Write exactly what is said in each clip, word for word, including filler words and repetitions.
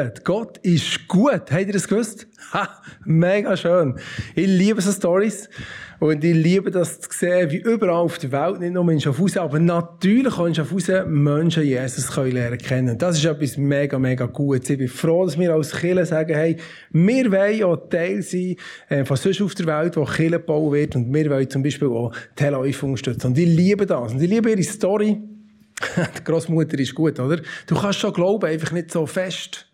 gut. Gott ist gut. Habt ihr das gewusst? Ha, mega schön. Ich liebe so Storys. Und ich liebe das zu sehen, wie überall auf der Welt, nicht nur in Schaffhausen, aber natürlich auch in Schaffhausen Menschen Jesus können lernen kennen. Das ist etwas mega, mega Gutes. Ich bin froh, dass wir als Kirche sagen, hey, wir wollen auch Teil sein äh, von sonst auf der Welt, wo Kirche gebaut wird. Und wir wollen zum Beispiel auch Tel Aviv unterstützen. Und ich liebe das. Und ich liebe ihre Story. Die Grossmutter ist gut, oder? Du kannst schon glauben, einfach nicht so fest.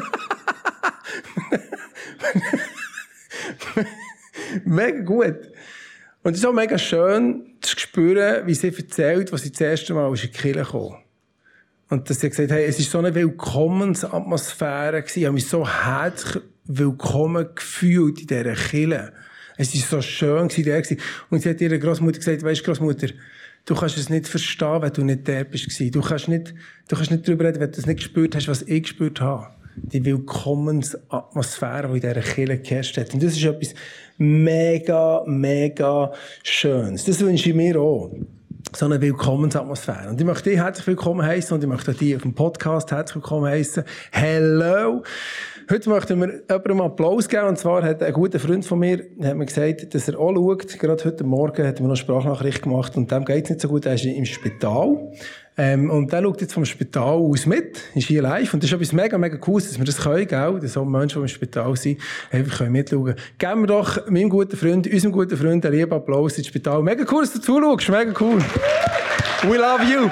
Mega gut. Und es ist auch mega schön zu spüren, wie sie erzählt, was sie das erste Mal aus der Kirche kam. Und dass sie gesagt hat, hey, es war so eine Willkommensatmosphäre gewesen. Ich habe mich so herzlich willkommen gefühlt in dieser Kirche. Es war so schön gewesen. Und sie hat ihrer Grossmutter gesagt, weisst Grossmutter, du kannst es nicht verstehen, wenn du nicht da bist. Du kannst nicht, du kannst nicht darüber reden, wenn du es nicht gespürt hast, was ich gespürt habe. Die Willkommensatmosphäre, die in dieser Kirche geherrscht hat. Und das ist etwas mega, mega Schönes. Das wünsche ich mir auch. So eine Willkommensatmosphäre. Und ich möchte dich herzlich willkommen heißen und ich möchte dich auf dem Podcast herzlich willkommen heißen. Hello! Heute möchten wir jemandem Applaus geben. Und zwar hat ein guter Freund von mir hat mir gesagt, dass er auch schaut. Gerade heute Morgen hat er mir noch eine Sprachnachricht gemacht und dem geht es nicht so gut. Er ist im Spital. Ähm, und der schaut jetzt vom Spital aus mit, ist hier live. Und das ist etwas mega, mega Cooles, dass wir das können, gell? Dass so Menschen, die im Spital sind, einfach können mitschauen. Geben wir doch meinem guten Freund, unserem guten Freund, einen lieben Applaus ins Spital. Mega cool, dass du zuschaust. Mega cool. We love you.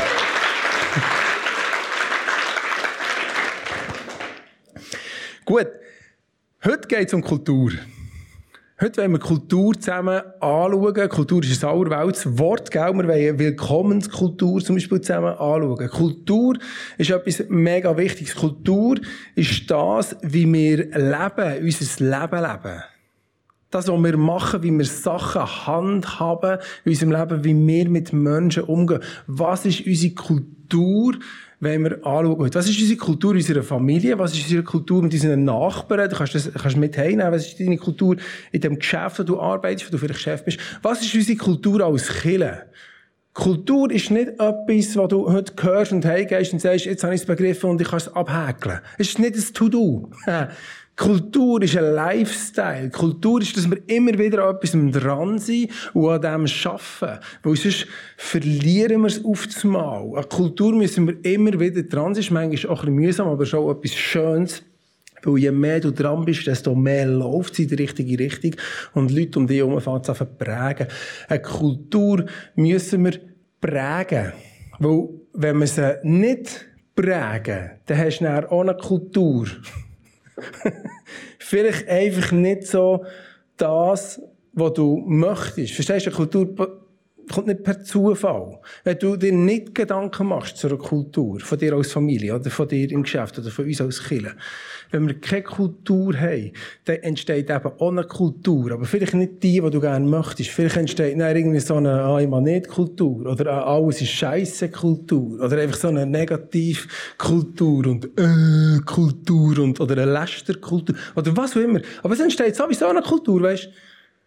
Gut. Heute geht es um Kultur. Heute wollen wir Kultur zusammen anschauen. Kultur ist ein allerwelts Wort, gell? Wir wollen Willkommenskultur zum Beispiel zusammen anschauen. Kultur ist etwas mega Wichtiges. Kultur ist das, wie wir leben, unser Leben leben. Das, was wir machen, wie wir Sachen handhaben in unserem Leben, wie wir mit Menschen umgehen. Was ist unsere Kultur, wenn wir anschauen? Was ist unsere Kultur in unserer Familie? Was ist unsere Kultur mit unseren Nachbarn? Du kannst das kannst mit heimnehmen. Was ist deine Kultur in dem Geschäft, wo du arbeitest, wo du vielleicht Chef bist? Was ist unsere Kultur als Kirche? Kultur ist nicht etwas, was du heute hörst und heimgehst und sagst, jetzt habe ich es begriffen und ich kann es abhäkeln. Es ist nicht ein To-Do. Kultur ist ein Lifestyle. Kultur ist, dass wir immer wieder an etwas dran sind und an dem arbeiten. Weil sonst verlieren wir es auf das Mal. An Kultur müssen wir immer wieder dran sein. Das ist manchmal auch ein bisschen mühsam, aber schon etwas Schönes. Weil je mehr du dran bist, desto mehr läuft es in die richtige Richtung. Und Leute um dich herum fangen es an zu prägen. Eine Kultur müssen wir prägen. Weil, wenn wir sie nicht prägen, dann hast du nachher auch eine Kultur. Vielleicht einfach nicht so das, was du möchtest. Verstehst du, eine Kultur kommt nicht per Zufall. Wenn du dir nicht Gedanken machst zu einer Kultur, von dir als Familie, oder von dir im Geschäft, oder von uns als Kirche. Wenn wir keine Kultur haben, dann entsteht eben auch eine Kultur. Aber vielleicht nicht die, die du gerne möchtest. Vielleicht entsteht dann irgendwie so eine, ah, ich mag nicht Kultur. Oder ah, alles ist scheisse Kultur. Oder einfach so eine Negativkultur und, äh, Kultur und, oder eine Lästerkultur. Oder was auch immer. Aber es entsteht sowieso eine Kultur, weißt du?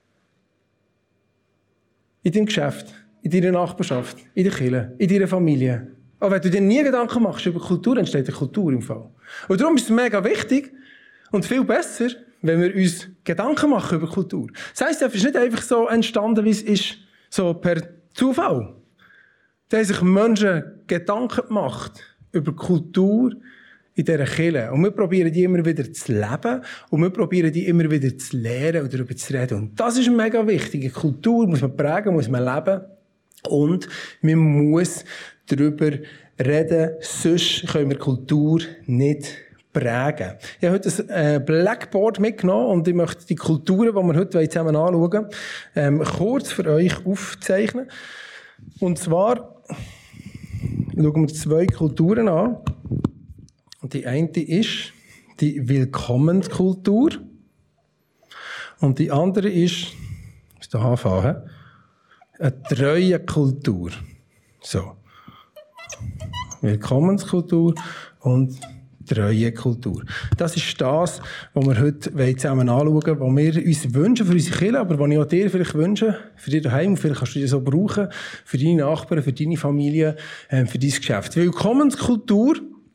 In deinem Geschäft, in deiner Nachbarschaft, in der Kirche, in deiner Familie. Aber wenn du dir nie Gedanken machst über Kultur, entsteht eine Kultur im Fall. Und darum ist es mega wichtig und viel besser, wenn wir uns Gedanken machen über Kultur. Das heisst, es ist nicht einfach so entstanden, wie es ist, so per Zufall. Da haben sich Menschen Gedanken gemacht über Kultur in dieser Kirche. Und wir probieren die immer wieder zu leben und wir probieren die immer wieder zu lernen und darüber zu reden. Und das ist mega wichtig. Eine Kultur muss man prägen, muss man leben und man muss darüber reden, sonst können wir Kultur nicht prägen. Ich habe heute ein Blackboard mitgenommen und ich möchte die Kulturen, die wir heute zusammen anschauen, ähm, kurz für euch aufzeichnen. Und zwar schauen wir zwei Kulturen an. Und die eine ist die Willkommenskultur. Und die andere ist, ich muss da anfangen, eine treue Kultur. So. Willkommenskultur und treue Kultur. Das ist das, was wir heute zusammen anschauen wollen, was wir uns wünschen für unsere Kirche, aber was ich auch dir vielleicht wünsche, für dich daheim, vielleicht kannst du das so brauchen, für deine Nachbarn, für deine Familie, für dein Geschäft. Willkommenskultur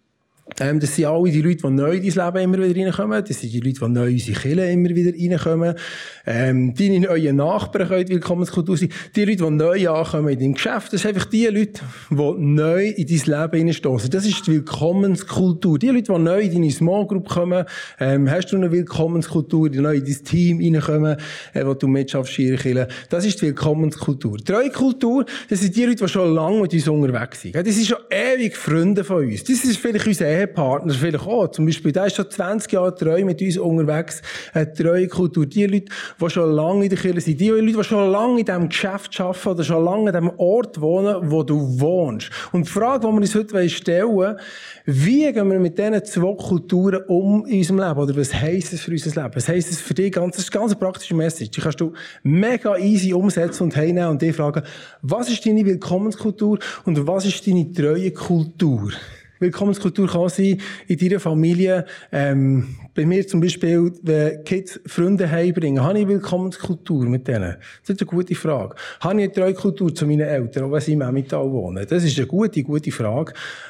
Ähm, das sind alle die Leute, die neu in dein Leben immer wieder reinkommen. Das sind die Leute, die neu in unsere Kirche immer wieder reinkommen. Ähm, deine neuen Nachbarn können Willkommenskultur sein. Die Leute, die neu ankommen in deinem Geschäft, das sind einfach die Leute, die neu in dein Leben reinstoßen. Das ist die Willkommenskultur. Die Leute, die neu in deine Small Group kommen, ähm, hast du eine Willkommenskultur, die neu in dein Team reinkommen, äh, wo du mitschaffst in ihrer Kirche. Das ist die Willkommenskultur. Die Treuekultur, das sind die Leute, die schon lange mit uns unterwegs sind. Das sind schon ewig Freunde von uns. Das ist vielleicht unser Ehepartner, vielleicht auch. Zum Beispiel, der ist schon zwanzig Jahre treu mit uns unterwegs. Eine treue Kultur. Die Leute, die schon lange in der Kirche sind. Die Leute, die schon lange in diesem Geschäft arbeiten oder schon lange an dem Ort wohnen, wo du wohnst. Und die Frage, die wir uns heute stellen wollen, wie gehen wir mit diesen zwei Kulturen um in unserem Leben? Oder was heisst es für unser Leben? Was heisst es für dich? Ganz, das ist eine ganz praktische Message. Die kannst du mega easy umsetzen und heimnehmen und dich fragen, was ist deine Willkommenskultur und was ist deine treue Kultur? Willkommenskultur kann sein in deiner Familie. Ähm, bei mir zum Beispiel, wenn Kids Freunde heimbringen, habe ich Willkommenskultur mit denen? Das ist eine gute Frage. Habe ich eine treue Kultur zu meinen Eltern, auch wenn sie im Emmental wohnen? Das ist eine gute, gute Frage.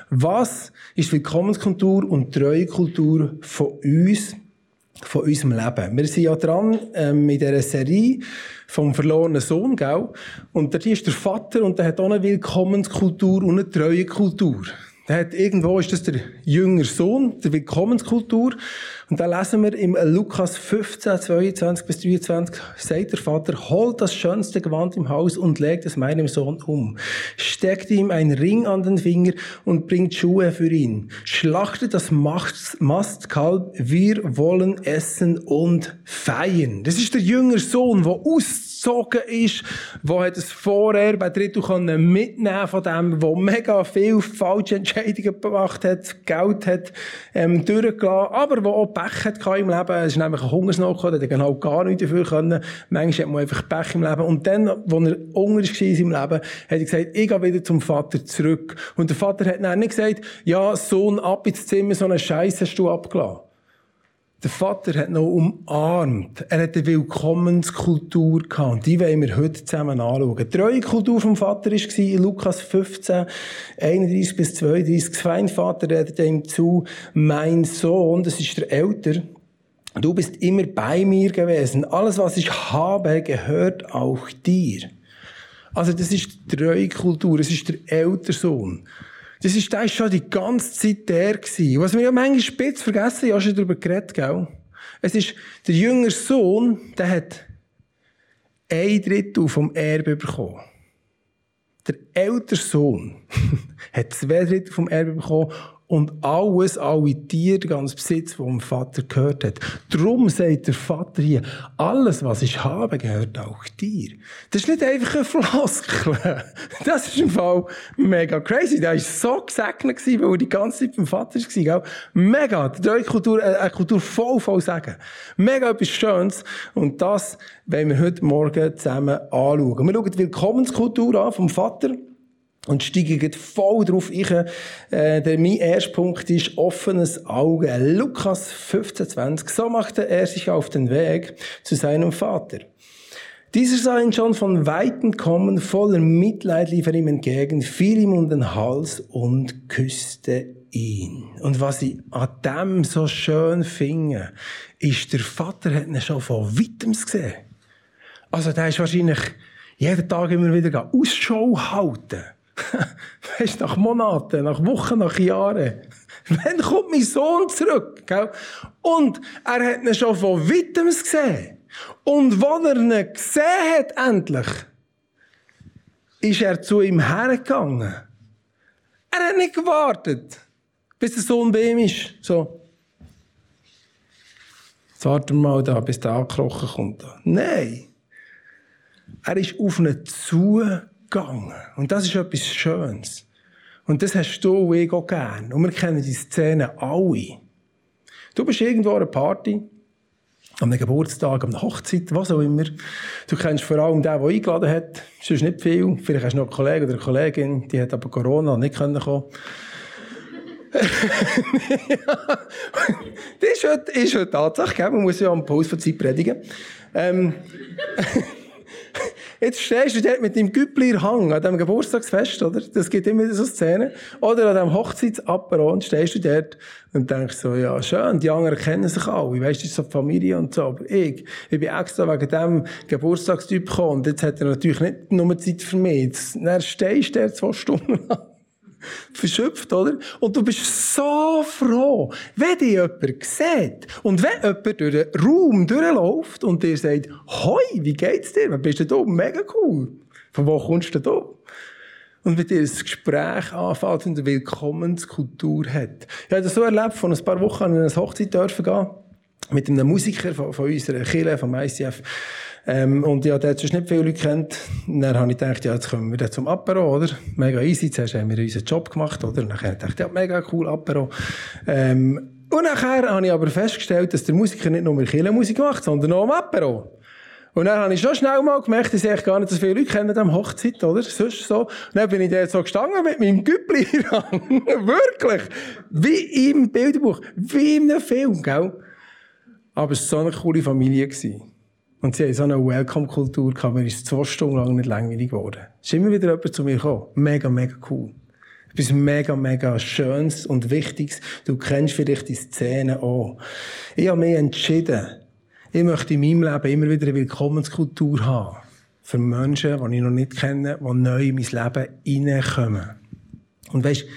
Was ist Willkommenskultur und treue Kultur von uns, von unserem Leben? Wir sind ja dran ähm, in dieser Serie vom verlorenen Sohn, gell? Und dort ist der Vater und der hat auch eine Willkommenskultur und eine treue Kultur. Der hat, irgendwo ist das der jüngere Sohn, der Willkommenskultur. Und da lesen wir im Lukas fünfzehn, zweiundzwanzig bis dreiundzwanzig, sagt der Vater, holt das schönste Gewand im Haus und legt es meinem Sohn um. Steckt ihm einen Ring an den Finger und bringt Schuhe für ihn. Schlachtet das Mastkalb, wir wollen essen und feiern. Das ist der jüngere Sohn, der ausgezogen ist, der hat es vorher bei Drittel mitnehmen von dem, der mega viel falsche Entscheidungen gemacht hat, Geld hat ähm, durchgelassen, aber der auch Pech hatte im Leben. Es ist nämlich ein Hungersnot gekommen, der hat genau gar nichts dafür können. Manchmal hat man einfach Pech im Leben. Und dann, als er hungrig war in seinem Leben, hat er gesagt, ich gehe wieder zum Vater zurück. Und der Vater hat dann nicht gesagt, ja, Sohn, ab ins Zimmer, so einen Scheiß hast du abgelassen. Der Vater hat noch umarmt. Er hat eine Willkommenskultur gehabt. Und die wollen wir heute zusammen anschauen. Die treue Kultur vom Vater war in Lukas fünfzehn, einunddreißig bis zweiunddreißig. Sein Vater redet ihm zu, mein Sohn, das ist der Älter, du bist immer bei mir gewesen. Alles, was ich habe, gehört auch dir. Also das ist die treue Kultur. Das ist der ältere Sohn. Das ist, der ist schon die ganze Zeit der gewesen. Was wir ja manchmal spitz vergessen, ja schon darüber geredet, gell? Es ist, der jüngere Sohn, der hat ein Drittel vom Erbe bekommen. Der ältere Sohn hat zwei Drittel vom Erbe bekommen und alles, alle Tiere, der ganze Besitz, der dem Vater gehört hat. Darum sagt der Vater hier, alles, was ich habe, gehört auch dir. Das ist nicht einfach ein Floskel. Das ist im Fall mega crazy. Der war so gesegnet, weil er die ganze Zeit beim Vater war. Gell? Mega. Die neue Kultur, eine Kultur voll, voll Segen. Mega etwas Schönes. Und das wollen wir heute Morgen zusammen anschauen. Wir schauen die Willkommenskultur an vom Vater. Und steigen voll drauf ein. Äh, der, mein erster Punkt ist offenes Auge. Lukas fünfzehn, zwanzig. So machte er sich auf den Weg zu seinem Vater. Dieser sah ihn schon von Weitem kommen, voller Mitleid lief er ihm entgegen, fiel ihm um den Hals und küsste ihn. Und was ich an dem so schön finde, ist, der Vater hat ihn schon von Weitem gesehen. Also der ist wahrscheinlich jeden Tag immer wieder Ausschau halten. Weißt, nach Monaten, nach Wochen, nach Jahren. Wann kommt mein Sohn zurück? Gell? Und er hat ihn schon von Weitem gesehen. Und als er ihn gesehen hat, endlich, ist er zu ihm hergegangen. Er hat nicht gewartet, bis der Sohn bei ihm ist. So. Jetzt warten wir mal da, bis der angekrochen kommt. Nein. Er ist auf ihn zugegangen. Und das ist etwas Schönes. Und das hast du und ich auch gern. Und wir kennen die Szene alle. Du bist irgendwo an einer Party, an einem Geburtstag, an einer Hochzeit, was auch immer. Du kennst vor allem den, der eingeladen hat. Sonst nicht viel. Vielleicht hast du noch einen Kollegen oder eine Kollegin, die hat aber Corona und nicht kommen können. Ja. Das ist heute, ist heute Tatsache. Man muss ja am Puls von Zeit predigen. Ähm, Jetzt stehst du dort mit deinem Güppli in der Hang an diesem Geburtstagsfest, oder? Das gibt immer so Szenen. Oder an diesem Hochzeitsapero und stehst du dort und denkst so, ja, schön, die anderen kennen sich alle. Weißt du, das ist so die Familie und so. Aber ich, ich bin extra wegen diesem Geburtstagstyp gekommen und jetzt hat er natürlich nicht nur Zeit für mich. Dann stehst du dort zwei Stunden lang. Verschöpft, oder? Und du bist so froh, wenn dich jemand sieht. Und wenn jemand durch den Raum durchläuft und dir sagt, hoi, wie geht's dir? Wann bist du da? Mega cool. Von wo kommst du da? Und mit dir ein Gespräch anfängt und eine Willkommenskultur hat. Ich habe das so erlebt, vor ein paar Wochen an eine Hochzeit dürfen gehen, mit einem Musiker von, von unserer Kirche, vom I C F. Ähm, und ja, der hat sonst nicht viele Leute kennt. Und dann habe ich gedacht, ja, jetzt kommen wir dann zum Apero, oder? Mega easy. Zuerst haben wir unseren Job gemacht, oder? Und dann habe ich gedacht, ja, mega cool, Apero. Ähm, und nachher habe ich aber festgestellt, dass der Musiker nicht nur Kirchenmusik macht, sondern auch am Apero. Und dann habe ich schon schnell mal gemerkt, dass ich gar nicht so viele Leute kennen am Hochzeit, oder? Sonst so. Und dann bin ich da so gestanden mit meinem Güppli. Wirklich. Wie im Bilderbuch. Wie in einem Film, gell? Aber es war so eine coole Familie gewesen. Und sie haben so eine Welcome-Kultur gehabt, mir ist zwei Stunden lang nicht langweilig geworden. Es ist immer wieder jemand zu mir gekommen. Mega, mega cool. Etwas mega, mega Schönes und Wichtiges. Du kennst vielleicht die Szene auch. Ich habe mich entschieden, ich möchte in meinem Leben immer wieder eine Willkommenskultur haben. Für Menschen, die ich noch nicht kenne, die neu in mein Leben reinkommen. Und weisst,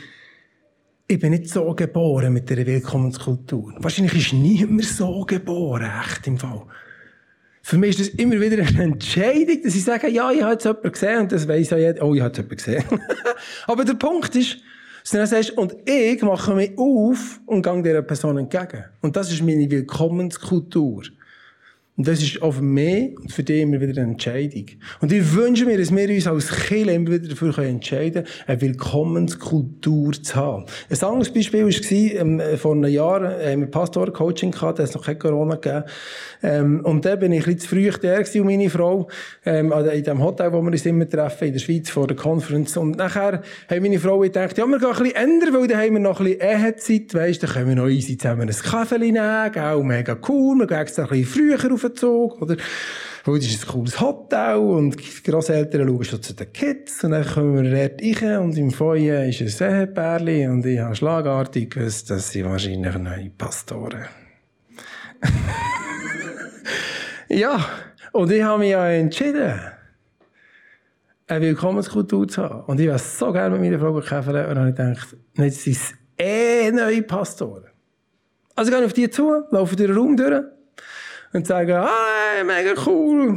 ich bin nicht so geboren mit dieser Willkommenskultur. Wahrscheinlich ist niemand so geboren, echt im Fall. Für mich ist das immer wieder eine Entscheidung, dass ich sage, ja, ich habe jetzt jemanden gesehen und das weiss ja jeder, oh, ich habe jetzt jemanden gesehen. Aber der Punkt ist, dass du dann sagst, und ich mache mich auf und gehe dieser Person entgegen. Und das ist meine Willkommenskultur. Und das ist auch für mich und für dich immer wieder eine Entscheidung. Und ich wünsche mir, dass wir uns als Kirche immer wieder dafür entscheiden können, eine Willkommenskultur zu haben. Ein anderes Beispiel war, ähm, vor einem Jahr haben wir Pastoren-Coaching gehabt, da hat es noch kein Corona gegeben. Ähm, und da bin ich ein bisschen zu früh da gewesen, und meine Frau, ähm, in dem Hotel, wo wir uns immer treffen, in der Schweiz, vor der Conference. Und nachher haben meine Frau gedacht, ja, wir gehen ein bisschen ändern, weil da haben wir noch ein bisschen Ehezeit, weisst, da können wir noch easy zusammen ein Kaffee nehmen, gell, mega cool, wir gehen extra ein bisschen früher auf Zug, oder? Weil das ist ein cooles Hotel und die Grosseltern schauen schon zu den Kids und dann kommen wir dort rein und im Foyer ist ein Ehepärchen und ich habe schlagartig gewusst, dass sie wahrscheinlich neue Pastoren. Ja, und ich habe mich ja entschieden, eine Willkommenskultur zu haben. Und ich wäre so gerne mit meiner Frau kämpfen und dann habe ich gedacht, jetzt sind es eh neue Pastoren. Also gehe ich auf die zu, laufe durch den Raum durch, und sagen, ah, mega cool.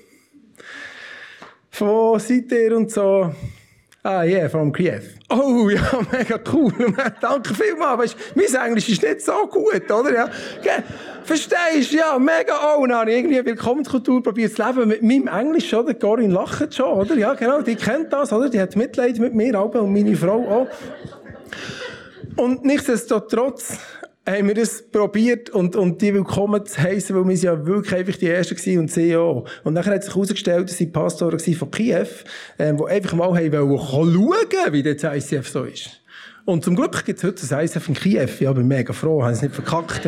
Von seid ihr und so. Ah, yeah, from Kiew. Oh, ja, mega cool. Danke vielmals. Weißt, mein Englisch ist nicht so gut, oder? Ja. Verstehst du? Ja, mega. Oh, dann habe ich irgendwie eine Willkommenskultur probiert zu leben mit meinem Englisch, oder? Corinne lacht schon, oder? Ja, genau, die kennt das, oder? Die hat Mitleid mit mir, aber und meine Frau auch. Und nichtsdestotrotz haben wir das probiert und, und die willkommen zu heissen, weil wir ja wirklich einfach die Ersten waren und sie auch. Und dann hat sich herausgestellt, dass sie Pastoren von Kiew, ähm, die einfach mal haben wollen schauen, wie das I C F so ist. Und zum Glück gibt es heute das I C F in Kiew. Ich bin mega froh, haben es nicht verkackt.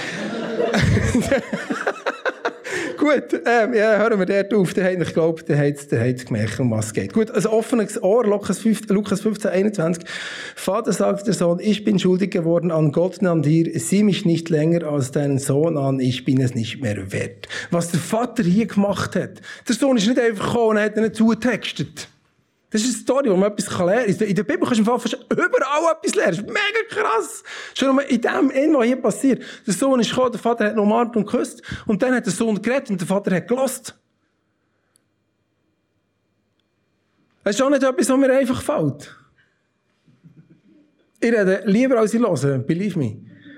Gut, ähm, ja, hören wir dort auf. Der hat nicht geglaubt, der hat es gemerkt, um was es geht. Gut, ein offenes Ohr, Lukas fünfzehn, einundzwanzig. Vater, sagt der Sohn, ich bin schuldig geworden an Gott und an dir. Sieh mich nicht länger als deinen Sohn an, ich bin es nicht mehr wert. Was der Vater hier gemacht hat. Der Sohn ist nicht einfach gekommen und hat ihn zugetextet. Das ist eine Story, wo man etwas lernen kann. In der Bibel kannst du im Fall fast überall etwas lernen. Das ist mega krass. Schon in dem, was hier passiert. Der Sohn ist gekommen, der Vater hat ihn umarmt und geküsst. Und dann hat der Sohn geredet und der Vater hat gehört. Das ist auch nicht etwas, was mir einfach fällt. Ich rede lieber, als ich höre. Believe me.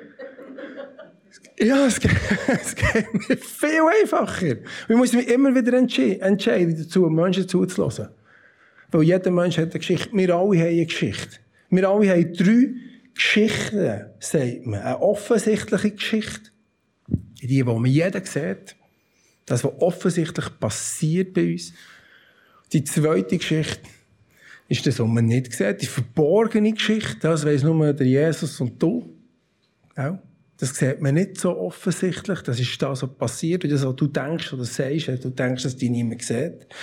Ja, es geht, es geht mir viel einfacher. Ich muss mich immer wieder entsche- entscheiden, dazu, Menschen zuzulassen. Weil jeder Mensch hat eine Geschichte. Wir alle haben eine Geschichte. Wir alle haben drei Geschichten, sagt man. Eine offensichtliche Geschichte. Die, die man jeder sieht. Das, was offensichtlich passiert bei uns. Die zweite Geschichte ist das, was man nicht sieht. Die verborgene Geschichte. Das weiss nur der Jesus und du. Ja. Das sieht man nicht so offensichtlich. Das ist das, was passiert. Das, was du denkst oder sagst, du denkst, dass dich niemand sieht.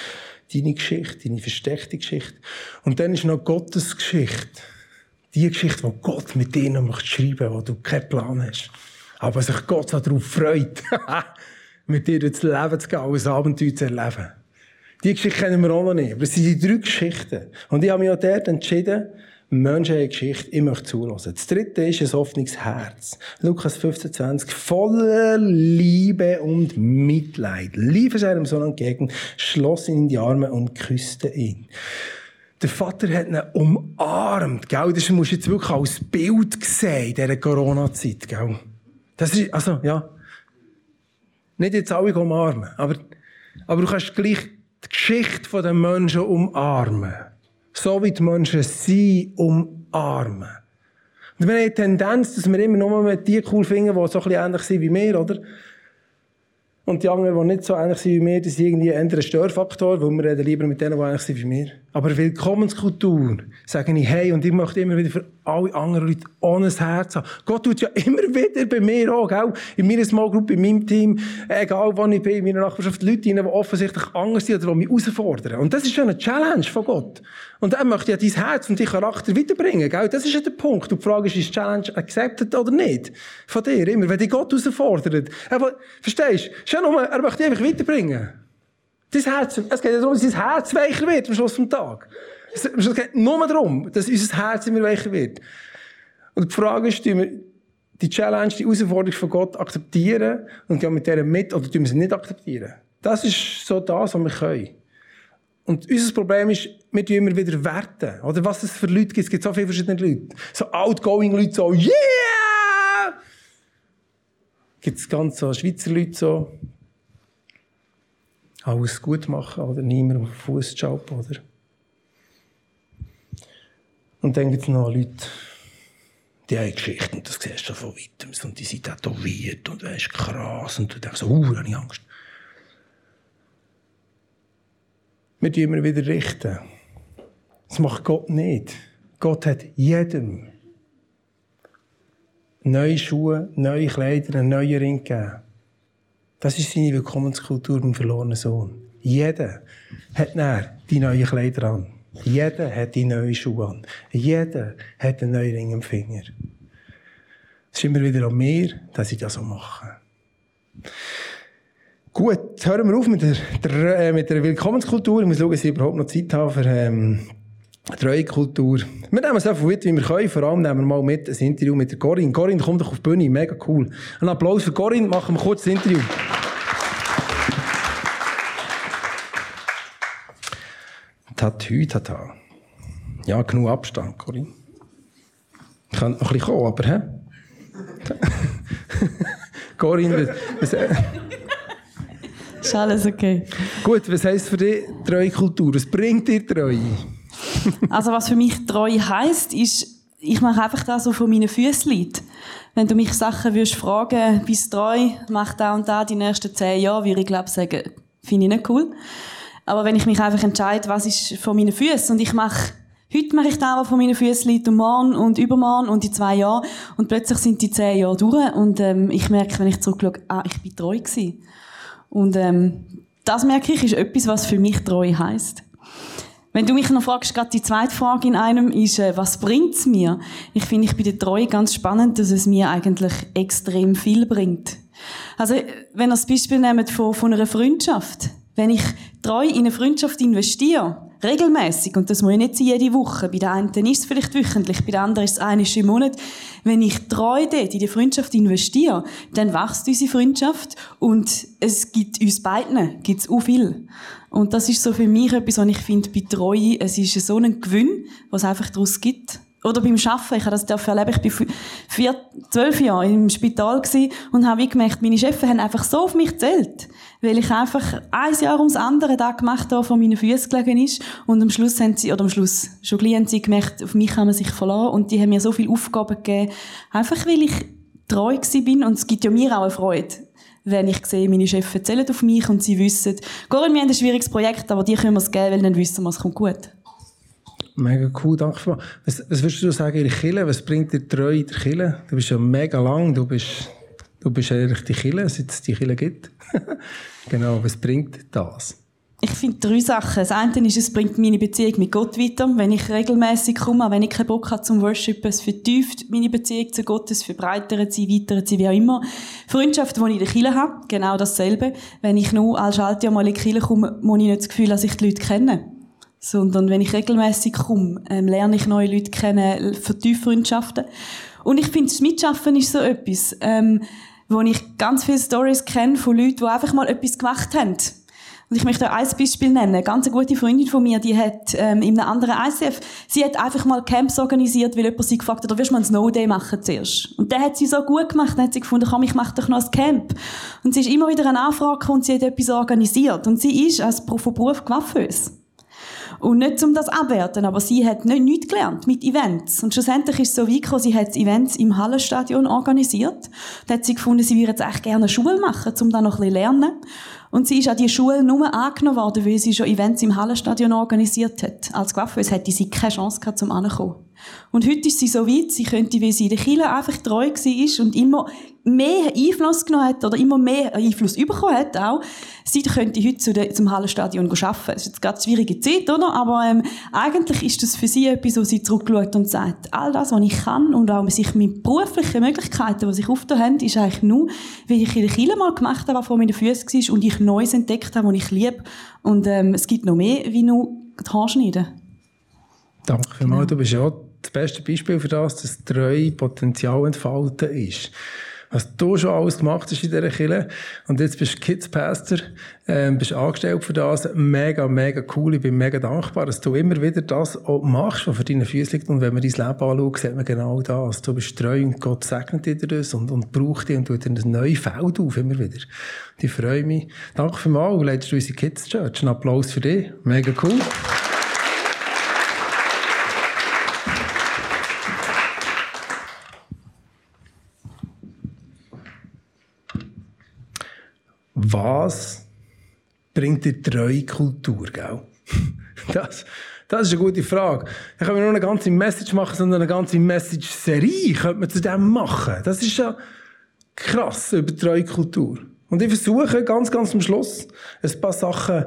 deine Geschichte, deine versteckte Geschichte. Und dann ist noch Gottes Geschichte. Die Geschichte, die Gott mit dir noch schreiben möchte, wo du keinen Plan hast. Aber sich Gott so darauf freut, mit dir durchs Leben zu gehen, ein Abenteuer zu erleben. Die Geschichte kennen wir auch noch nicht. Aber es sind die drei Geschichten. Und ich habe mich auch dort entschieden, Menschen haben eine Geschichte, ich möchte zuhören. Das dritte ist ein offenes Herz. Lukas fünfzehn zwanzig. Voller Liebe und Mitleid lief er seinem Sohn entgegen, schloss ihn in die Arme und küsste ihn. Der Vater hat ihn umarmt, gell? Das musst du jetzt wirklich als Bild sehen in dieser Corona-Zeit, gell? Das ist, also, ja. Nicht jetzt alle umarmen, aber, aber du kannst gleich die Geschichte der Menschen umarmen. So wie die Menschen sie umarmen. Und wir haben die Tendenz, dass wir immer nur die cool finden, die so ein bisschen ähnlich sind wie wir, oder? Und die anderen, die nicht so ähnlich sind wie wir, das sind irgendwie eher ein Störfaktor, weil wir reden lieber mit denen, die ähnlich sind wie wir. Aber Willkommenskultur, sage ich, hey, und ich möchte immer wieder für alle anderen Leute ohne Herz haben. Gott tut ja immer wieder bei mir auch, gell? In meiner Small Group, in meinem Team, egal wo ich bin, in meiner Nachbarschaft, Leute, die offensichtlich anders sind oder die mich herausfordern. Und das ist schon eine Challenge von Gott. Und er möchte ja dein Herz und deinen Charakter weiterbringen, gell? Das ist ja der Punkt. Und die Frage ist, ist die Challenge accepted oder nicht? Von dir, immer. Wenn dich Gott herausfordert. Aber, verstehst du? Schon nur, er möchte dich einfach weiterbringen. Dein Herz, es geht ja darum, dass dein Herz weicher wird am Schluss des Tages. Es geht nur darum, dass unser Herz immer weicher wird. Und die Frage ist, tun wir die Challenge, die Herausforderung von Gott akzeptieren und gehen mit der mit, oder tun wir sie nicht akzeptieren? Das ist so das, was wir können. Und unser Problem ist, wir tun immer wieder werten. Oder was es für Leute gibt. Es gibt so viele verschiedene Leute. So outgoing Leute, so, yeah! Gibt es ganz so Schweizer Leute, so, alles gut machen, oder niemand auf den Fuß schalten, oder? Und dann gibt es noch Leute, die haben Geschichten, und das siehst du von weitem, und die sind tätowiert, und das ist krass, und du denkst so, uh, da habe ich Angst. Wir tun immer wieder richten. Das macht Gott nicht. Gott hat jedem neue Schuhe, neue Kleider, einen neuen Ring gegeben. Das ist seine Willkommenskultur beim verlorenen Sohn. Jeder hat näher die neuen Kleider an. Jeder hat die neuen Schuhe an. Jeder hat einen neuen Ring am Finger. Es ist immer wieder an mir, dass ich das so mache. Gut, hören wir auf mit der, der, äh, mit der Willkommenskultur. Ich muss schauen, dass ich überhaupt noch Zeit habe für ähm, Treuekultur. Wir nehmen so viel mit, wie wir können. Vor allem nehmen wir mal mit ein Interview mit der Corinne. Corinne, komm doch auf die Bühne. Mega cool. Ein Applaus für Corinne. Machen wir kurz das Interview. Tatü, tata. Ja, genug Abstand, Corinne. Ich kann noch ein bisschen kommen, aber, hä? Corinne, was, was, ist alles okay. Gut, was heisst für dich Treuekultur? Was bringt dir Treue? Also was für mich Treue heisst, ist, ich mache einfach das, was von meinen Füßen liegt. Wenn du mich Sachen würdest fragen, bist du treu, mach da und da die nächsten zehn Jahre, würde ich glaube sagen, finde ich nicht cool. Aber wenn ich mich einfach entscheide, was ist von meinen Füßen, und ich mache, heute mache ich das, was von meinen Füßen liegt, und morgen und übermorgen und in zwei Jahren, und plötzlich sind die zehn Jahre durch, und ähm, ich merke, wenn ich zurückschaue, ah, ich bin treu gewesen. Und ähm, das merke ich, ist etwas, was für mich Treue heisst. Wenn du mich noch fragst, gerade die zweite Frage in einem ist, äh, was bringt's mir? Ich finde, ich bei der Treue ganz spannend, dass es mir eigentlich extrem viel bringt. Also, wenn ihr das Beispiel nehmt von, von einer Freundschaft. Wenn ich treu in eine Freundschaft investiere, regelmäßig, und das muss ich nicht sein, jede Woche. Bei der einen ist es vielleicht wöchentlich, bei der anderen ist es einmal im Monat. Wenn ich treu dort in die Freundschaft investiere, dann wächst unsere Freundschaft, und es gibt uns beiden, gibt's auch viel. Und das ist so für mich etwas, was ich finde, bei Treue, es ist so ein Gewinn, was es einfach daraus gibt. Oder beim Arbeiten, ich habe das erleben, ich war vier, zwölf Jahre im Spital gewesen und habe gemerkt, meine Chefs haben einfach so auf mich gezählt. Weil ich einfach ein Jahr ums andere da gemacht habe, was vor meinen Füßen gelegen ist. Und am Schluss haben sie, oder am Schluss, schon gleich haben sie gemerkt, auf mich kann man sich verlassen. Und die haben mir so viele Aufgaben gegeben. Einfach weil ich treu gewesen bin. Und es gibt ja mir auch eine Freude, wenn ich sehe, meine Chefs zählen auf mich und sie wissen, Corinne, wir haben ein schwieriges Projekt, aber die können wir es geben, weil dann wissen wir, es kommt gut. Mega cool, danke. Was, was würdest du sagen in der Kirche? Was bringt dir Treue in der Kirche? Du bist ja mega lang, du bist, du bist eigentlich die Kirche, seit es die Kirche gibt. Genau, was bringt das? Ich finde drei Sachen. Das eine ist, es bringt meine Beziehung mit Gott weiter. Wenn ich regelmäßig komme, auch wenn ich keinen Bock habe zum Worshipen, es vertieft meine Beziehung zu Gott, es verbreitert sie, weitert sie, wie auch immer. Freundschaften, die ich in der Kirche habe, genau dasselbe. Wenn ich nur als Schaltjahr mal in die Kirche komme, muss ich nicht das Gefühl, dass ich die Leute kenne. Sondern wenn ich regelmäßig komme, ähm, lerne ich neue Leute kennen, vertiefe Freundschaften. Und ich finde, das Mitschaffen ist so etwas, ähm, wo ich ganz viele Stories kenne von Leuten, die einfach mal etwas gemacht haben. Und ich möchte ein Beispiel nennen. Eine ganz gute Freundin von mir, die hat ähm, in einem anderen I C F, sie hat einfach mal Camps organisiert, weil jemand sie gefragt hat, willst du mal ein Snow Day machen zuerst? Und der hat sie so gut gemacht, dann hat sie gefunden, komm, ich mache doch noch ein Camp. Und sie ist immer wieder eine Anfrage gekommen und sie hat etwas organisiert. Und sie ist als von Beruf Coiffeuse. Und nicht um das abwerten, aber sie hat nicht, nichts gelernt mit Events. Und schlussendlich ist es so weit gekommen, sie hat Events im Hallenstadion organisiert. Da hat sie gefunden, sie würde jetzt echt gerne eine Schule machen, um da noch ein bisschen lernen. Und sie ist an die Schule nur angenommen worden, weil sie schon Events im Hallenstadion organisiert hat. Als Coiffeuse hätte sie keine Chance gehabt, zum Ankommen. Und heute ist sie so weit, sie könnte, weil sie in der Kirche einfach treu war und immer mehr Einfluss genommen hat, oder immer mehr Einfluss bekommen hat auch, sie könnte heute zu der, zum Hallenstadion arbeiten. Das ist jetzt gerade eine schwierige Zeit, oder? Aber ähm, eigentlich ist das für sie etwas, wo sie zurückschaut und sagt, all das, was ich kann und auch sich mit beruflichen Möglichkeiten, die sich aufgetan haben, ist eigentlich nur, weil ich in der Kirche mal gemacht habe, was vor meinen Füßen war und ich Neues entdeckt habe, was ich liebe. Und ähm, es gibt noch mehr, wie nur die Haare schneiden. Danke vielmals. Genau. Du bist ja das beste Beispiel für das, dass treu Potenzial entfalten ist. Was du schon alles gemacht hast in dieser Kirche, und jetzt bist du Kids Pastor, ähm, bist angestellt für das, mega, mega cool. Ich bin mega dankbar, dass du immer wieder das auch machst, was für deine Füße liegt. Und wenn man dein Leben anschaut, sieht man genau das. Du bist treu und Gott segnet dir das und, und braucht dich und tut dir ein neues Feld auf, immer wieder. Und ich freue mich. Danke vielmals. Du leitest unsere Kids Church. Ein Applaus für dich. Mega cool. Was bringt dir treue Kultur, gell? Das, das ist eine gute Frage. Dann können wir noch eine ganze Message machen, sondern eine ganze Message-Serie könnte man zu dem machen. Das ist ja krass über treue Kultur. Und ich versuche ganz, ganz am Schluss ein paar Sachen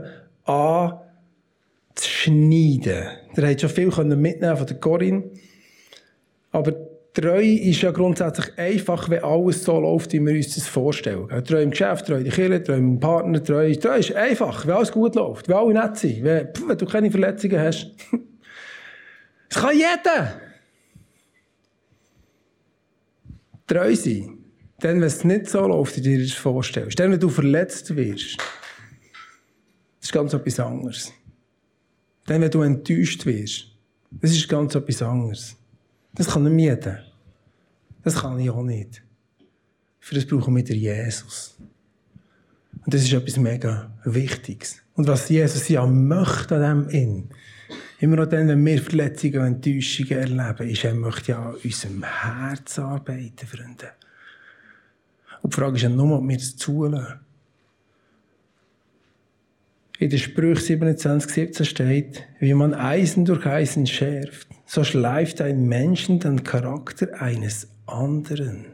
anzuschneiden. Ihr habt schon viel mitnehmen von der Corinne. Aber treu ist ja grundsätzlich einfach, wenn alles so läuft, wie wir uns das vorstellen. Treu im Geschäft, treu in der Kirche, treu im Partner, treu, treu ist einfach, wenn alles gut läuft, wenn alle nett sind, wenn, pff, wenn du keine Verletzungen hast. Das kann jeder! Treu sein. Dann, wenn es nicht so läuft, wie du dir das vorstellst. Dann, wenn du verletzt wirst. Das ist ganz etwas anderes. Dann, wenn du enttäuscht wirst. Das ist ganz etwas anderes. Das kann nicht jeder. Das kann ich auch nicht. Für das brauchen wir den Jesus. Und das ist etwas mega Wichtiges. Und was Jesus ja möchte an dem in, immer noch dann, wenn wir Verletzungen und Enttäuschungen erleben, ist, er möchte ja an unserem Herz arbeiten, Freunde. Und die Frage ist ja nur, ob wir das zulassen. In der Sprüche siebenundzwanzig siebzehn steht, wie man Eisen durch Eisen schärft, so schleift ein Menschen den Charakter eines anderen.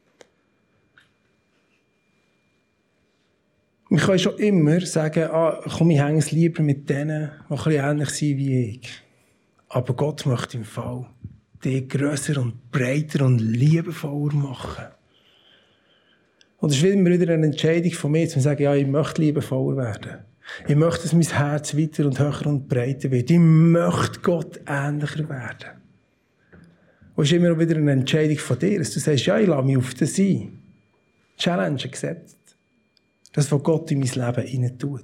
Ich kann schon immer sagen, ah, komm, ich hänge es lieber mit denen, die ein bisschen ähnlich sind wie ich. Aber Gott möchte im Fall dich grösser und breiter und liebevoller machen. Und es ist immer wieder eine Entscheidung von mir, zu sagen, ja, ich möchte liebevoller werden. Ich möchte, dass mein Herz weiter und höher und breiter wird. Ich möchte Gott ähnlicher werden. Und es ist immer wieder eine Entscheidung von dir, dass du sagst, ja, ich lasse mich auf das ein. Challenge gesetzt. Das, was Gott in mein Leben hinein tut.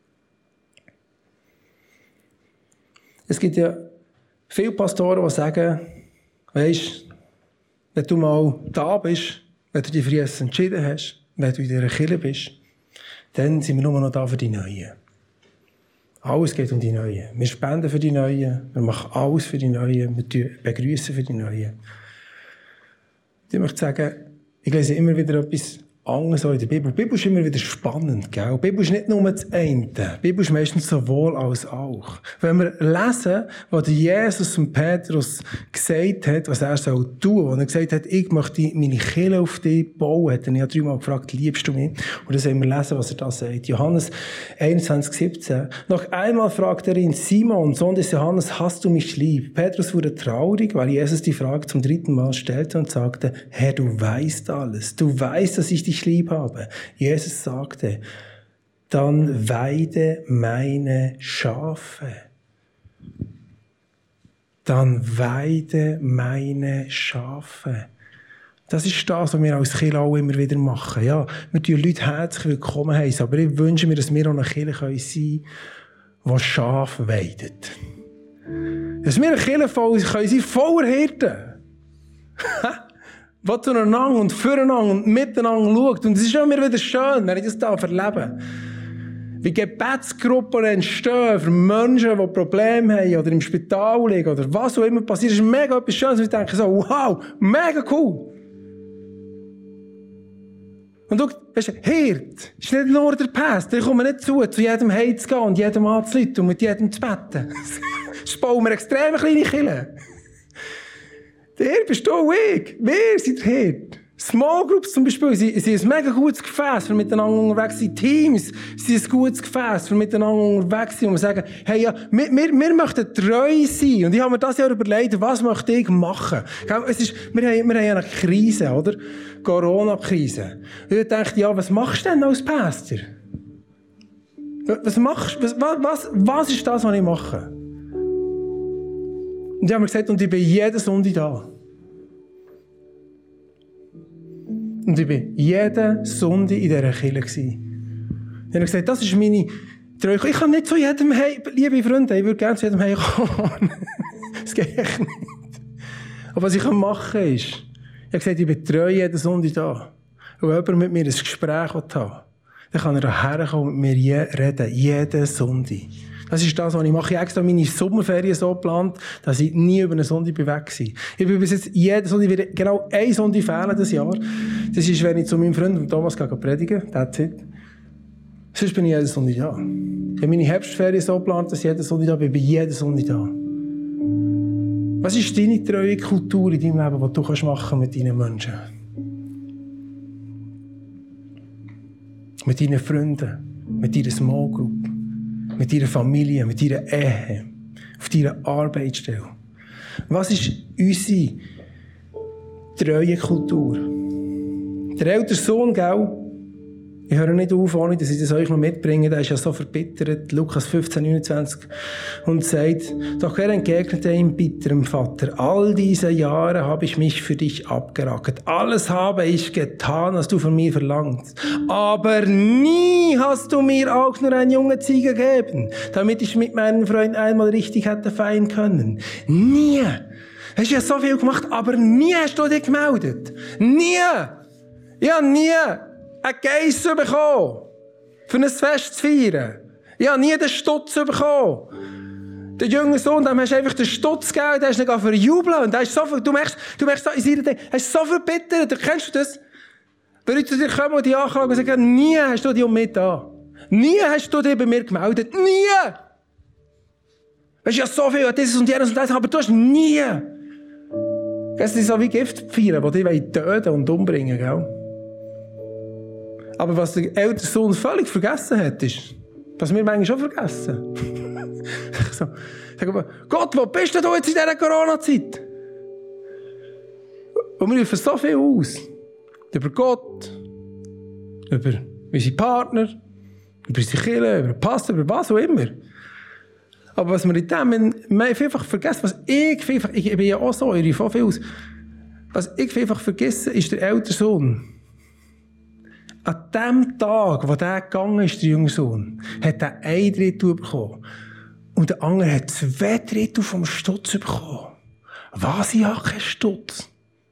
Es gibt ja viele Pastoren, die sagen, weisst, wenn du mal da bist, wenn du dich für Jesus entschieden hast, wenn du in dieser Kirche bist, dann sind wir nur noch da für die Neuen. Alles geht um die Neuen. Wir spenden für die Neuen, wir machen alles für die Neuen, wir begrüßen für die Neuen. Ich möchte sagen, ich lese immer wieder etwas anders auch in der Bibel. Die Bibel ist immer wieder spannend, gell? Die Bibel ist nicht nur das eine. Die Bibel ist meistens sowohl als auch. Wenn wir lesen, was Jesus und Petrus gesagt hat, was er soll tun, wo er gesagt hat, ich möchte meine Kirche auf dich bauen, hat er ja dreimal gefragt, liebst du mich? Und dann sollen wir lesen, was er da sagt. Johannes einundzwanzig, siebzehn. Noch einmal fragt er ihn, Simon, Sohn des Johannes, hast du mich lieb? Petrus wurde traurig, weil Jesus die Frage zum dritten Mal stellte und sagte, Herr, du weißt alles. Du weißt, dass ich dich lieb habe. Jesus sagte, dann weide meine Schafe. Dann weide meine Schafe. Das ist das, was wir als Kirche auch immer wieder machen. Ja, wir tun Leute herzlich willkommen heißen, aber ich wünsche mir, dass wir auch eine Kirche sein können, die Schafe weidet. Dass wir eine Kirche voll, können sein, voller Hirten. Die zueinander und füreinander und miteinander schaut. Und es ist immer wieder schön, wenn ich das da erlebe. Wie Gebetsgruppen entstehen für Menschen, die Probleme haben oder im Spital liegen oder was auch immer passiert. Das ist mega etwas Schönes. Und ich denke so, wow, mega cool. Und du, weißt du, Hirt ist nicht nur der Pastor. Ich komme nicht zu, zu jedem Heim zu gehen und jedem anzuleiten und mit jedem zu beten. Das bauen wir extrem kleine Kirchen. Der Hirt bist du und ich. Wir sind der Hirt. Small Groups zum Beispiel sind, sind ein mega gutes Gefäß für miteinander unterwegs sein. Teams sind ein gutes Gefäß für miteinander unterwegs sein. Und wir sagen, hey, ja, wir, wir, wir möchten treu sein. Und ich habe mir das Jahr überlegt, was möchte ich machen? Es ist, wir haben, wir haben eine Krise, oder? Corona-Krise. Und ich dachte, ja, was machst du denn als Pastor? Was machst, was, was, was ist das, was ich mache? Und ich habe mir gesagt, und ich bin jeden Sonntag da. Und ich war jeden Sonntag in dieser Kirche. Ich habe gesagt, das ist meine Treue. Ich kann nicht zu jedem Heim, liebe Freunde, ich würde gerne zu jedem Heim kommen. Das geht echt nicht. Aber was ich machen kann, ist, ich habe gesagt, ich bin treu jeden Sonntag da. Und wenn jemand mit mir ein Gespräch haben will, dann kann er herkommen und mit mir reden. Jeden Sonntag. Das ist das, was ich mache. Ich habe extra meine Sommerferien so geplant, dass ich nie über einen Sonntag weg war. Ich bin bis jetzt jeden Sonntag wieder genau ein Sonntag fehlen das Jahr. Das ist, wenn ich zu meinem Freund Thomas gehe predigen. That's it. Sonst bin ich jeden Sonntag da. Ich habe meine Herbstferien so geplant, dass ich jeden Sonntag da bin. Ich bin jeden Sonntag da. Was ist deine treue Kultur in deinem Leben, die du kannst machen mit deinen Menschen? Mit deinen Freunden, mit deiner Small Group, mit deiner Familie, mit deiner Ehe, auf deiner Arbeitsstelle. Was ist unsere treue Kultur? Der ältere Sohn, gell? Ich höre nicht auf, ohne dass ich das euch noch mitbringe. Der ist ja so verbittert, Lukas fünfzehn, neunundzwanzig, und sagt, doch er entgegnete ihm bitterem Vater, all diese Jahre habe ich mich für dich abgerackert. Alles habe ich getan, was du von mir verlangst. Aber nie hast du mir auch nur eine junge Ziege gegeben, damit ich mit meinem Freund einmal richtig hätte feiern können. Nie. Du hast ja so viel gemacht, aber nie hast du dich gemeldet. Nie. Ja, nie. Ein Geiss bekommen, für ein Fest zu feiern. Ich habe nie den Stutz bekommen. Der junge Sohn, dem hast du einfach den Stutz gegeben, der ist nicht verjubeln. Und der ist so viel, du merkst, du merkst so in seiner Dinge, er ist so verbittert. Kennst du das? Wenn Leute zu dir kommen und dich anklagen und sagen, nie hast du dich um mich da. Nie hast du dich bei mir gemeldet. Nie! Weißt du, ja so viel, dieses und jenes und das, aber du hast nie. Das ist so wie Giftpfeilen, die dich töten und umbringen, gell? Aber was der ältere Sohn völlig vergessen hat, ist, was wir manchmal schon vergessen. so, sag aber, Gott, wo bist du jetzt in dieser Corona-Zeit? Und wir rufen so viel aus. Über Gott, über unsere Partner, über unsere Kirche, über den Pastor, über was auch immer. Aber was wir in dem vielfach vergessen, was ich vielfach, ich bin ja auch so, ich rufe viel aus, was ich vielfach vergesse, ist der ältere Sohn. An dem Tag, wo der gegangen ist, der junge Sohn, hat er ein Drittel bekommen. Und der andere hat zwei Drittel vom Stutz bekommen. Was? Ich habe keinen Stutz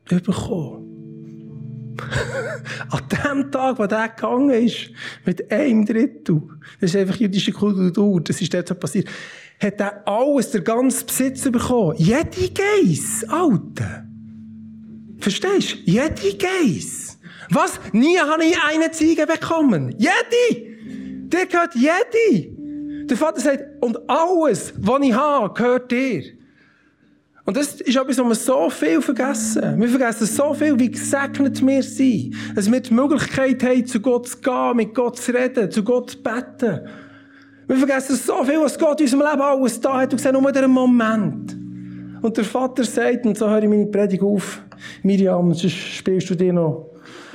bekommen. An dem Tag, wo der gegangen ist, mit einem Drittel, das ist einfach jüdische Kultur, das ist dort so passiert, hat er alles, der ganze Besitz bekommen. Jede Geiss, Alter. Verstehst du? Jede Geiss. Was? Nie habe ich eine Ziege bekommen. Jede! Dir gehört jede. Der Vater sagt, und alles, was ich habe, gehört dir. Und das ist etwas, was wir so viel vergessen. Wir vergessen so viel, wie gesegnet wir sind. Dass wir die Möglichkeit haben, zu Gott zu gehen, mit Gott zu reden, zu Gott zu beten. Wir vergessen so viel, was Gott in unserem Leben alles da hat und sehen nur den Moment. Und der Vater sagt, und so höre ich meine Predigt auf, Miriam, sonst spielst du dir noch.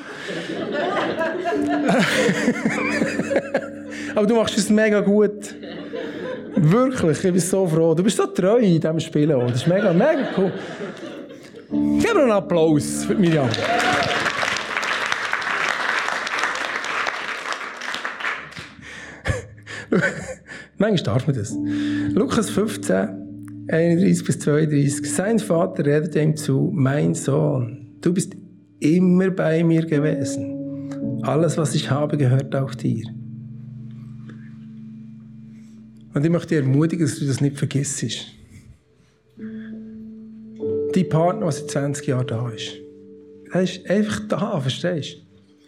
Aber du machst es mega gut. Wirklich, ich bin so froh. Du bist so treu in diesem Spiel. Das ist mega, mega cool. Gib mir einen Applaus für Miriam. Manchmal darf man das. Lukas fünfzehn, einunddreißig bis zweiunddreißig. Sein Vater redet ihm zu, mein Sohn, du bist immer bei mir gewesen. Alles, was ich habe, gehört auch dir. Und ich möchte dich ermutigen, dass du das nicht vergisst. Dein Partner, der seit zwanzig Jahren da ist, der ist einfach da, verstehst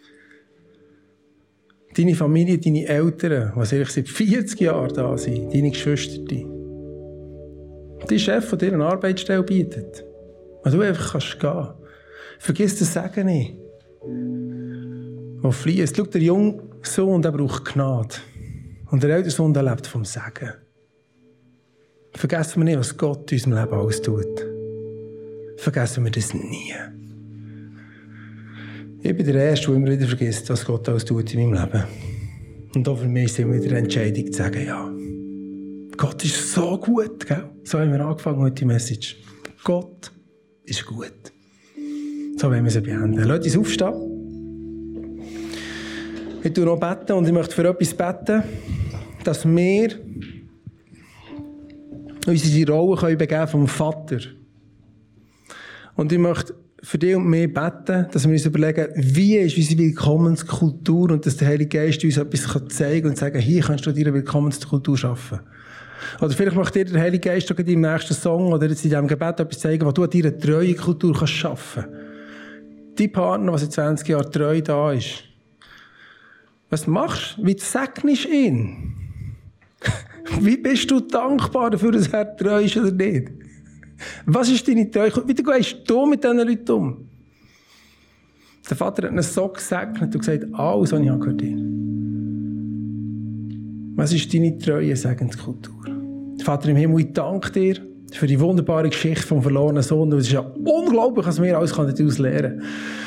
du? Deine Familie, deine Eltern, die seit vierzig Jahren da sind, deine Geschwister, dein Chef, der dir eine Arbeitsstelle bietet, und du einfach kannst gehen. Vergiss das Segen nicht. Der fließt. Schau, der junge Sohn, der braucht Gnade. Und der ältere Sohn, der lebt vom Segen. Vergessen wir nicht, was Gott in unserem Leben alles tut. Vergessen wir das nie. Ich bin der Erste, der immer wieder vergisst, was Gott alles tut in meinem Leben. Und auch für mich ist es immer wieder eine Entscheidung zu sagen, ja, Gott ist so gut, gell? So haben wir angefangen mit der Message. Gott ist gut. So wollen wir sie beenden. Lasst uns aufstehen. Ich tue noch beten und ich möchte für etwas beten, dass wir unsere Rolle begeben können vom Vater. Und ich möchte für dich und mich beten, dass wir uns überlegen, wie ist unsere Willkommenskultur und dass der Heilige Geist uns etwas zeigen kann und sagen, hier kannst du deine Willkommenskultur schaffen. Oder vielleicht möchte dir der Heilige Geist in deinem nächsten Song oder jetzt in diesem Gebet etwas zeigen, was du an deiner treuen Kultur kannst schaffen kannst. Dein Partner, der seit zwanzig Jahren treu da ist. Was machst du? Wie segnest du ihn? Wie bist du dankbar dafür, dass er treu ist oder nicht? Was ist deine Treue? Wie gehst du mit diesen Leuten um? Der Vater hat ihn so gesegnet und gesagt, alles, was ich habe, gehört dir. Was ist deine treue Segenskultur? Vater im Himmel, ich danke dir für die wunderbare Geschichte vom verlorenen Sohn. Es ist ja unglaublich, was wir alles daraus lernen können.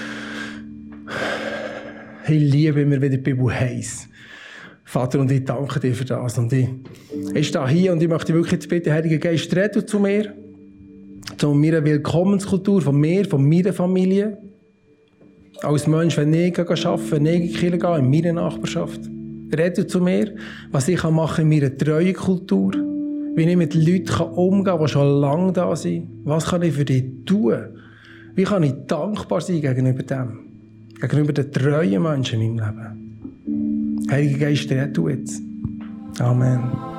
Ich liebe immer wieder die Bibel heiß. Vater, und ich danke dir für das. Und ich, ich stehe hier und ich möchte wirklich jetzt bitten, Heiliger Geist, rede zu mir, zu meiner Willkommenskultur, von mir, von meiner Familie. Als Mensch, wenn ich arbeite, wenn ich in die Kirche gehe, in meiner Nachbarschaft. Rede zu mir, was ich machen kann in meiner treuen Kultur, wie ich mit Leuten umgehen kann, die schon lange da sind. Was kann ich für dich tun? Wie kann ich dankbar sein gegenüber dem? Gegenüber den treuen Menschen in meinem Leben. Heiliger Geist, rede du jetzt. Amen.